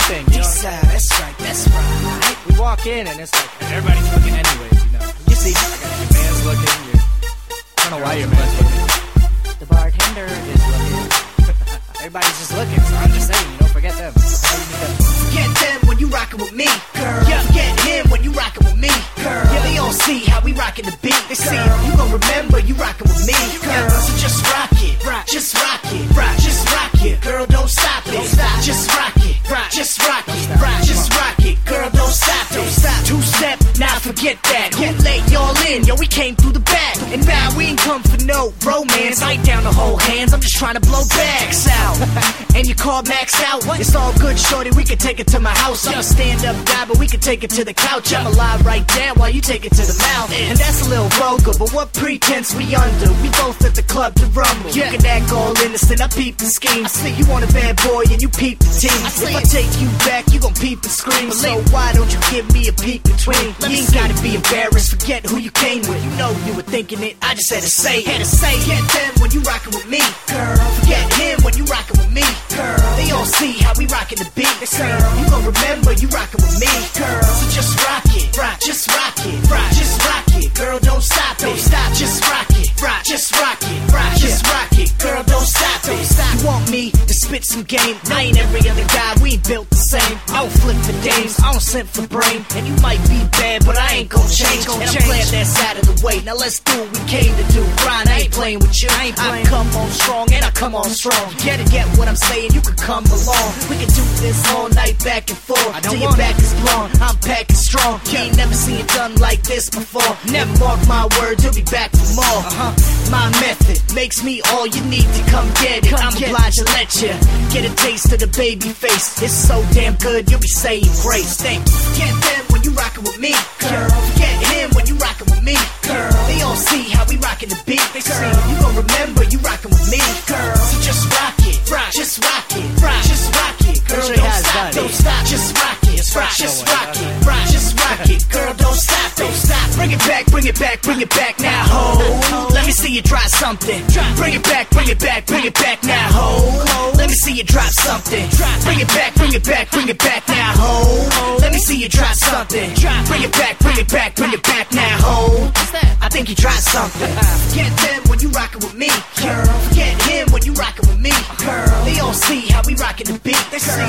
thing. You know? That's right. We walk in and it's like everybody's looking anyways, you know. You see, Your man's looking. I don't know why your man's looking. the bartender is looking. Everybody's just looking, so I'm just saying, you don't forget them. Forget them when you rockin' with me, girl. Yeah. Forget him when you rockin' with me, girl. Yeah. They all see how we rockin' the beat. They see you gon' remember you rockin' with me, girl. So just rock it, just rock it, just rock it, girl. Don't stop it, just rock it, just rock it, just rock it, girl. Don't stop it, Two-step, now forget that. Who let y'all in? Yo, we came through the back, and now we ain't come for no romance. I ain't down to hold hands, I'm just trying to blow bags out. And your car maxed out. It's all good, shorty, we can take it to my house. I'm a stand-up guy, but we can take it to the couch. I'ma lie right there while you take it to the mouth. And that's a little vulgar, but what pretense we under? We both at the club to rumble. You can act all innocent, I peep the scheme. I see you want a bad boy and you peep the team. If I take you back, you gon' peep and scream. So why don't you give me a peek between? You ain't gotta be embarrassed, forget who you came with. You know you were thinking it, I just had to say it. Forget them when you rockin' with me, girl. Forget him when you rockin' with me, girl. They all see how we rockin' the beat. They say you gon' remember you rockin' with me, girl. So just rock it, just rock it, just rock it, girl. Don't stop it, just rock it, just rock it, just rock it, girl. Don't stop it. You want me to spit some game? I ain't every other guy, we ain't built the same. I don't flip for dames, I don't simp for brain. And you might be bad, but I ain't gon' change. And I'm glad that's out of the way. Now let's do what we came to do. Grind, I ain't playing with you. I come on strong and I come on strong. Get what I'm saying? You can come along. We can do this all night back and forth. Till your back is blonde, I'm packing strong. You ain't never seen it done like this before. Never mark my words, you'll be back for more. My method makes me all you need to come get it. I'm obliged to let you get a taste of the baby face. It's so damn good, you'll be saying grace. Thank you. Forget them when you rockin' with me, girl. Forget him when you rockin' with me, girl. They all see how we rockin' the beat. They say you gon' remember you rockin' with me, girl. So just rock it, just rock it, just rock it, girl. Don't stop, just rock it, just rock it, just rock it, girl. Don't stop, Bring it back, bring it back, bring it back now, ho. Let me see you try something. Bring it back, bring it back, bring it back now, ho. Let me see you drop something. Bring it back, bring it back, bring it back now, ho. Let me see you try something. Bring it back, bring it back, bring it back now, ho. I think you tried something. Forget them when you rockin' with me, girl. Forget him when you rockin' with me, girl. They all see how we rockin' the beat. They say